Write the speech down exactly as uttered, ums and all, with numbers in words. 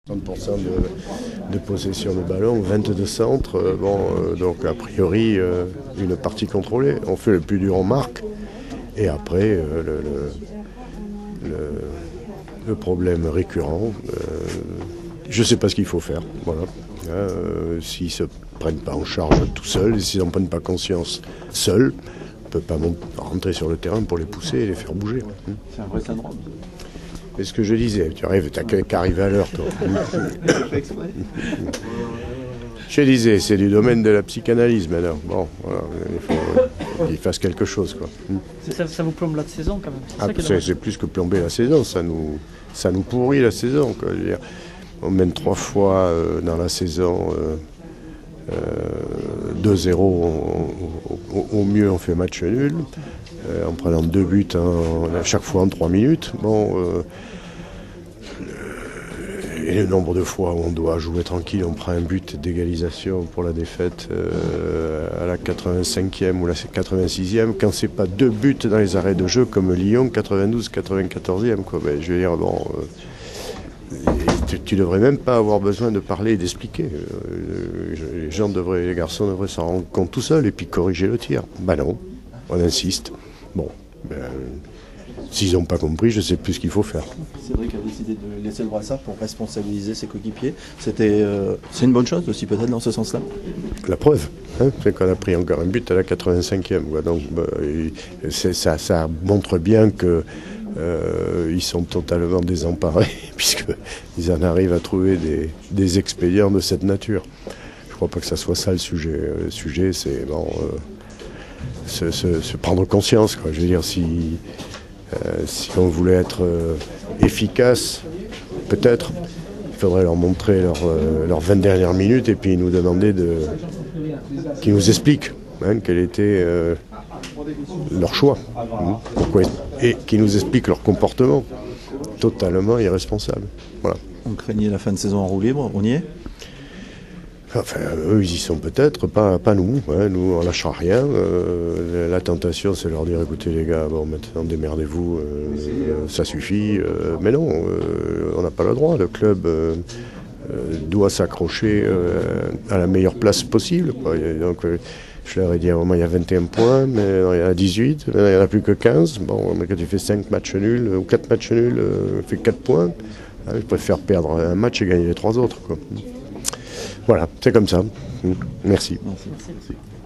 trente pour cent de, de possession de ballon, vingt-deux centres, euh, bon, euh, donc a priori euh, une partie contrôlée. On fait le plus dur, on marque, et après euh, le, le, le, le problème récurrent, euh, je ne sais pas ce qu'il faut faire. Voilà. Euh, s'ils ne se prennent pas en charge tout seuls, et s'ils n'en prennent pas conscience seuls, on ne peut pas rentrer sur le terrain pour les pousser et les faire bouger. C'est un vrai syndrome. C'est ce que je disais, tu arrives, t'as qu'à arriver à l'heure, toi. Je disais, c'est du domaine de la psychanalyse maintenant. Bon, voilà, il faut qu'il fasse quelque chose, quoi. Ça, ça vous plombe la saison quand même. C'est, ah, ça qui est c'est, c'est plus que plomber la saison, ça nous, ça nous pourrit la saison, quoi. Je veux dire, on mène trois fois euh, dans la saison euh, euh, deux zéro, au, au, au mieux on fait match nul. Euh, en prenant deux buts hein, à chaque fois en trois minutes. Bon, euh, et le nombre de fois où on doit jouer tranquille, on prend un but d'égalisation pour la défaite euh, à la quatre-vingt-cinquième ou la quatre-vingt-sixième, quand c'est pas deux buts dans les arrêts de jeu comme Lyon, quatre-vingt-douze quatre-vingt-quatorzième. Quoi. Ben, je veux dire, bon, euh, tu, tu devrais même pas avoir besoin de parler et d'expliquer. Euh, les gens devraient, les garçons devraient s'en rendre compte tout seuls et puis corriger le tir. Ben non, on insiste. Bon, ben, s'ils n'ont pas compris, je ne sais plus ce qu'il faut faire. Cédric a décidé de laisser le brassard pour responsabiliser ses coéquipiers. C'était, euh, c'est une bonne chose aussi peut-être dans ce sens-là. La preuve, hein, c'est qu'on a pris encore un but à la quatre-vingt-cinquième. Quoi. Donc ben, c'est, ça, ça montre bien qu'ils euh, sont totalement désemparés puisqu'ils en arrivent à trouver des, des expédients de cette nature. Je ne crois pas que ça soit ça le sujet. Le sujet, c'est bon. Euh, Se, se, se prendre conscience, quoi. Je veux dire, si, euh, si on voulait être euh, efficace, peut-être, il faudrait leur montrer leurs euh, leurs vingt dernières minutes et puis nous demander de, qu'ils nous expliquent hein, quel était euh, leur choix. Hein, pourquoi, et qu'ils nous expliquent leur comportement totalement irresponsable. Voilà. On craignait la fin de saison en roue libre, on y est ? Enfin, eux, ils y sont peut-être, pas, pas nous. Hein, nous, on lâchera rien. Euh, la tentation, c'est leur dire, écoutez les gars, bon, maintenant démerdez-vous, euh, ça suffit. Euh, mais non, euh, on n'a pas le droit. Le club euh, doit s'accrocher euh, à la meilleure place possible. Quoi. Et donc, euh, je leur ai dit à un moment, il y a vingt et un points, mais non, il y en a dix-huit, il n'y en a plus que quinze. Bon, mais quand tu fais cinq matchs nuls, ou quatre matchs nuls, euh, tu fais quatre points. Hein, je préfère perdre un match et gagner les trois autres, quoi. Voilà, c'est comme ça. Merci. Merci. Merci.